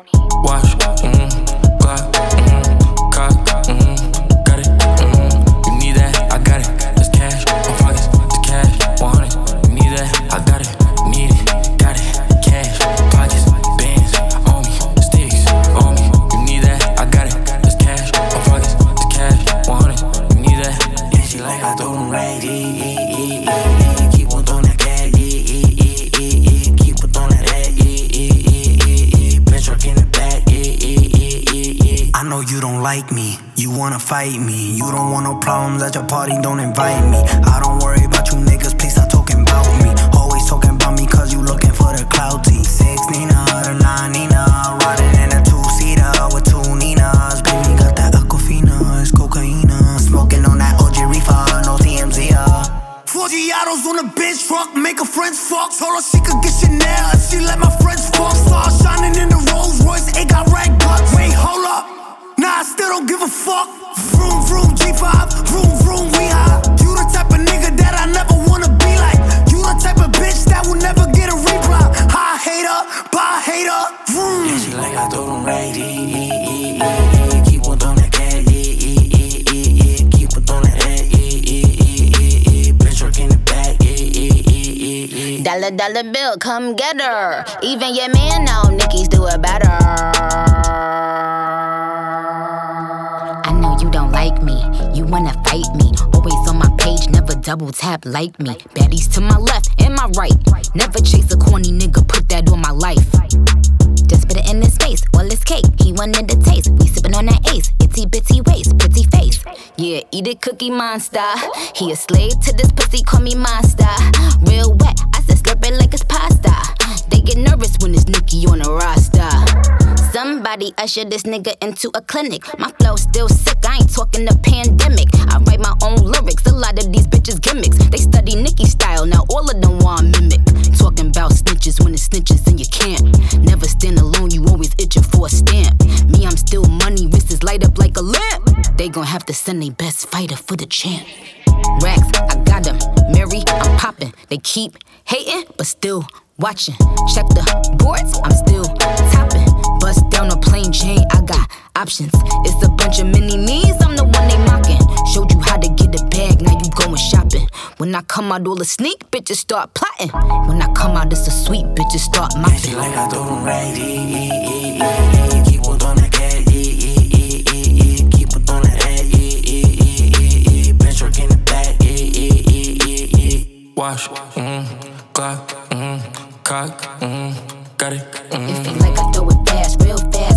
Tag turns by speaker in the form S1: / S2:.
S1: Wash, Glock, cock, got it, You need that, I got it. It's cash, my pockets, it's cash, 100. You need that, I got it, need it, got it. Cash, pockets, bands, on me, sticks, on me. You need that, I got it. It's cash, my pockets, it's cash, 100. You need that.
S2: Yeah, she like I throw them racks, keep on throwing that cash, keep on throwing that ass, bitch truck in the back, I know you don't like me, you wanna fight me. You don't want no problems at your party, don't invite me. I don't worry about you niggas, please stop talking about me. Always talking about me cause you looking for the clout team. 6 Nina, or 9 Nina, riding in a 2-seater with 2 Ninas. Baby got that Aquafina, it's cocaine. Smoking on that OG reefer, no TMZ. 4 Giottos on the bench truck, make her friends fuck. Told her she could get Chanel if she let my friends fuck. Stars shining in the Rolls Royce, it got rag butts. Wait, hold up, nah, I still don't give a fuck. Vroom, vroom, G5, vroom, vroom, we high. You the type of nigga that I never wanna be like. You the type of bitch that will never get a reply. High hater, bye hater, vroom. Yeah, she like I throw them racks, keep on throwing that cash, keep on throwing that ass, bitch truck in the back,
S3: Dollar, dollar bill, come get her. Even your man know Nicki's do it better. I know you don't like me, you wanna fight me. Always on my page, never double tap like me. Baddies to my left and my right. Never chase a corny nigga, put that on my life. Just put it in his face, all his cake. He wanted the taste, we sippin' on that ace. Itty bitty waist, pretty face. Yeah, eat it, Cookie Monster. He a slave to this pussy, call me monster. Real wet, I said slurp it like it's pasta. They get nervous when it's Nicki on the roster. Somebody usher this nigga into a clinic. My flow still sick, I ain't talking the pandemic. I write my own lyrics, a lot of these bitches gimmicks. They study Nicki style, now all of them want mimic. Talking about snitches when it's snitches and you can't. Never stand alone, you always itching for a stamp. Me, I'm still money, wrists light up like a lamp. They gon' have to send their best fighter for the champ. Racks, I got them. Mary, I'm popping. They keep hating, but still watching. Check the boards, I'm still topping. Bust down a plain chain, I got options. It's a bunch of mini-me's, I'm the one they mocking. Showed you how to get a bag, now you going shopping. When I come out, all the sneak bitches start plotting. When I come out, it's a sweet bitches start mopping.
S2: Yeah, she like I throw them racks, keep on throwing that cash, keep on throwing that ass, bitch truck in the back,
S1: Wash, Glock, cock, got it,
S3: It feel like I throw it fast, real fast.